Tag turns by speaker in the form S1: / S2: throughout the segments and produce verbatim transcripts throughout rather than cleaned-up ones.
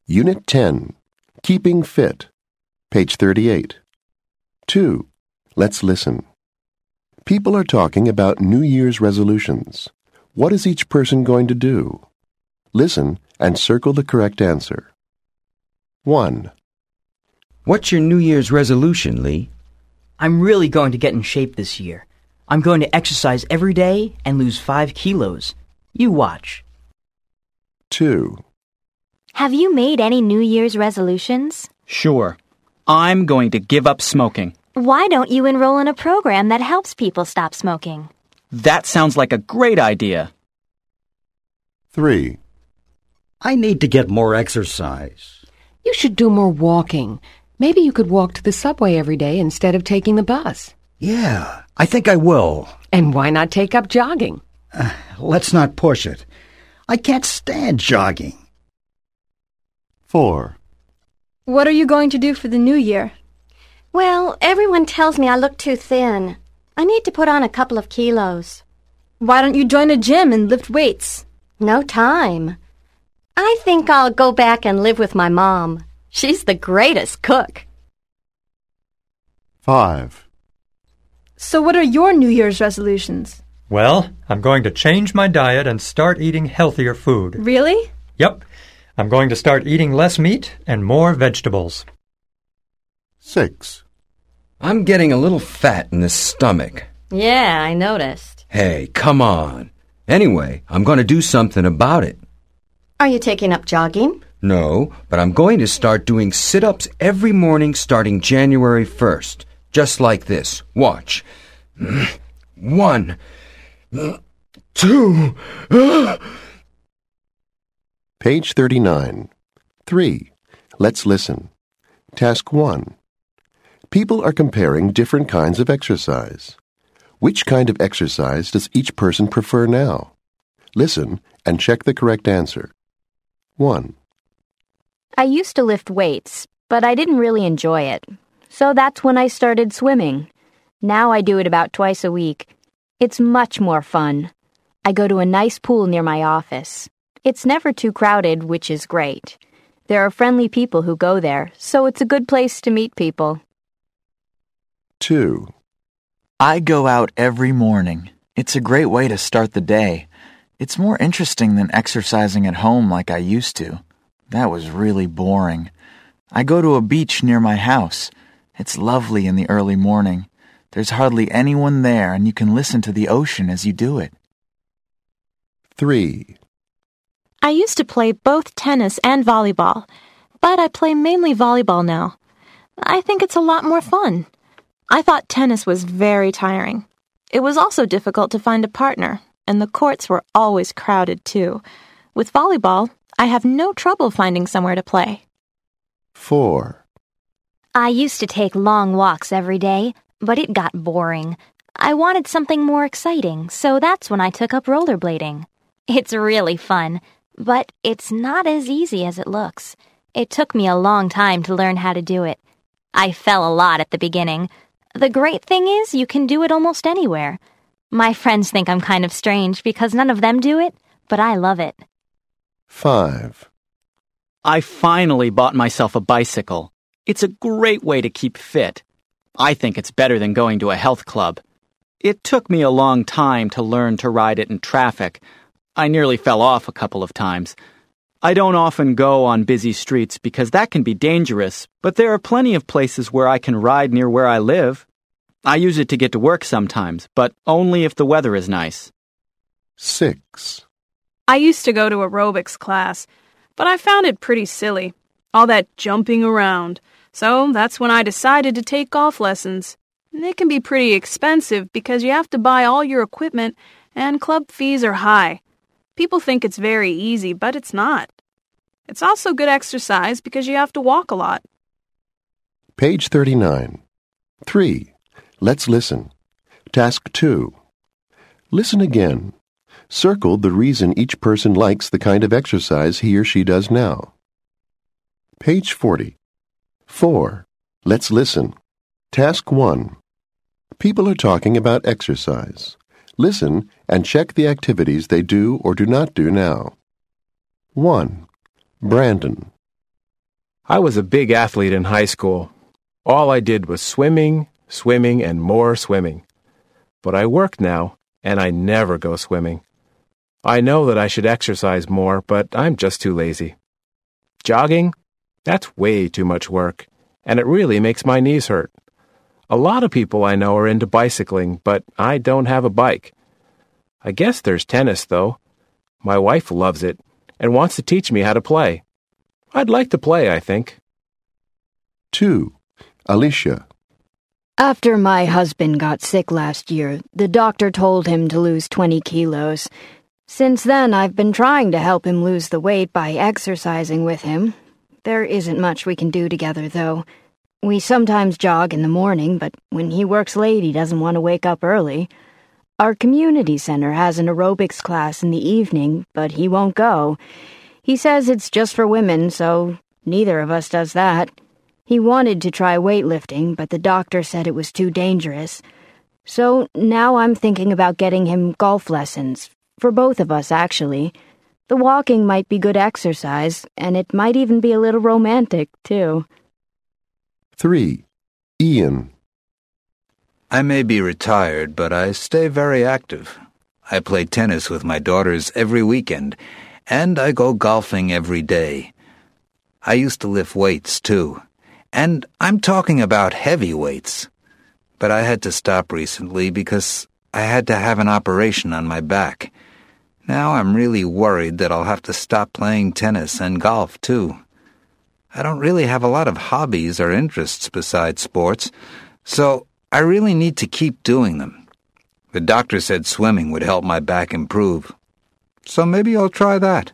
S1: Unit ten, Keeping Fit, page thirty-eight. two. Let's listen. People are talking about New Year's resolutions. What is each person going to do? Listen and circle the correct answer. one.
S2: What's your New Year's resolution, Lee?
S3: I'm really going to get in shape this year. I'm going to exercise every day and lose five kilos. You watch.
S1: two.
S4: Have you made any New Year's resolutions?
S5: Sure. I'm going to give up smoking.
S4: Why don't you enroll in a program that helps people stop smoking?
S5: That sounds like a great idea.
S1: three.
S6: I need to get more exercise.
S7: You should do more walking. Maybe you could walk to the subway every day instead of taking the bus.
S6: Yeah, I think I will.
S7: And why not take up jogging?
S6: Uh, let's not push it. I can't stand jogging.
S1: four.
S8: What are you going to do for the new year?
S9: Well, everyone tells me I look too thin. I need to put on a couple of kilos.
S8: Why don't you join a gym and lift weights?
S9: No time. I think I'll go back and live with my mom. She's the greatest cook.
S1: five.
S8: So what are your New Year's resolutions?
S10: Well, I'm going to change my diet and start eating healthier food.
S8: Really?
S10: Yep. I'm going to start eating less meat and more vegetables.
S1: six.
S2: I'm getting a little fat in the stomach.
S9: Yeah, I noticed.
S2: Hey, come on. Anyway, I'm going to do something about it.
S9: Are you taking up jogging?
S2: No, but I'm going to start doing sit-ups every morning starting January first. Just like this. Watch. One. Two.
S1: Page thirty-nine. three. Let's listen. Task one. People are comparing different kinds of exercise. Which kind of exercise does each person prefer now? Listen and check the correct answer. one.
S4: I used to lift weights, but I didn't really enjoy it. So that's when I started swimming. Now I do it about twice a week. It's much more fun. I go to a nice pool near my office. It's never too crowded, which is great. There are friendly people who go there, so it's a good place to meet people.
S1: two.
S11: I go out every morning. It's a great way to start the day. It's more interesting than exercising at home like I used to. That was really boring. I go to a beach near my house. It's lovely in the early morning. There's hardly anyone there, and you can listen to the ocean as you do it.
S1: three.
S12: I used to play both tennis and volleyball, but I play mainly volleyball now. I think it's a lot more fun. I thought tennis was very tiring. It was also difficult to find a partner, and the courts were always crowded too. With volleyball, I have no trouble finding somewhere to play.
S1: four.
S4: I used to take long walks every day, but it got boring. I wanted something more exciting, so that's when I took up rollerblading. It's really fun, but it's not as easy as it looks. It took me a long time to learn how to do it. I fell a lot at the beginning. The great thing is you can do it almost anywhere. My friends think I'm kind of strange because none of them do it, but I love it.
S1: five.
S5: I finally bought myself a bicycle. It's a great way to keep fit. I think it's better than going to a health club. It took me a long time to learn to ride it in traffic. I nearly fell off a couple of times. I don't often go on busy streets because that can be dangerous, but there are plenty of places where I can ride near where I live. I use it to get to work sometimes, but only if the weather is nice.
S1: six.
S8: I used to go to aerobics class, but I found it pretty silly, all that jumping around. So that's when I decided to take golf lessons. They can be pretty expensive because you have to buy all your equipment and club fees are high. People think it's very easy, but it's not. It's also good exercise because you have to walk a lot.
S1: Page thirty-nine. three. Let's listen. Task two. Listen again. Circle the reason each person likes the kind of exercise he or she does now. Page forty. four. Let's listen. Task one. People are talking about exercise. Listen and check the activities they do or do not do now. one. Brandon.
S13: I was a big athlete in high school. All I did was swimming, swimming, and more swimming. But I work now, and I never go swimming. I know that I should exercise more, but I'm just too lazy. Jogging? That's way too much work, and it really makes my knees hurt. A lot of people I know are into bicycling, but I don't have a bike. I guess there's tennis, though. My wife loves it and wants to teach me how to play. I'd like to play, I think.
S1: two. Alicia.
S14: After my husband got sick last year, the doctor told him to lose twenty kilos. Since then, I've been trying to help him lose the weight by exercising with him. There isn't much we can do together, though. We sometimes jog in the morning, but when he works late, he doesn't want to wake up early. Our community center has an aerobics class in the evening, but he won't go. He says it's just for women, so neither of us does that. He wanted to try weightlifting, but the doctor said it was too dangerous. So now I'm thinking about getting him golf lessons, for both of us, actually. The walking might be good exercise, and it might even be a little romantic, too.
S1: three. Ian.
S15: I may be retired, but I stay very active. I play tennis with my daughters every weekend, and I go golfing every day. I used to lift weights, too. And I'm talking about heavy weights. But I had to stop recently because I had to have an operation on my back. Now I'm really worried that I'll have to stop playing tennis and golf, too. I don't really have a lot of hobbies or interests besides sports, so I really need to keep doing them. The doctor said swimming would help my back improve. So maybe I'll try that.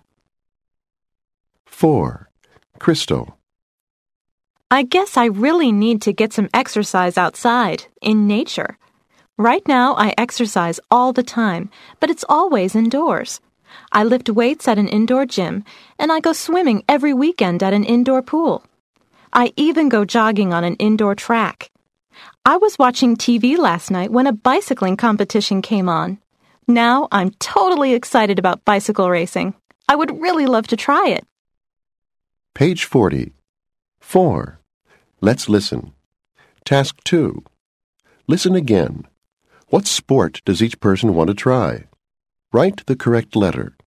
S1: four. Crystal.
S12: I guess I really need to get some exercise outside, in nature. Right now, I exercise all the time, but it's always indoors. I lift weights at an indoor gym, and I go swimming every weekend at an indoor pool. I even go jogging on an indoor track. I was watching T V last night when a bicycling competition came on. Now I'm totally excited about bicycle racing. I would really love to try it.
S1: Page forty. four. Let's listen. Task two. Listen again. What sport does each person want to try? Write the correct letter.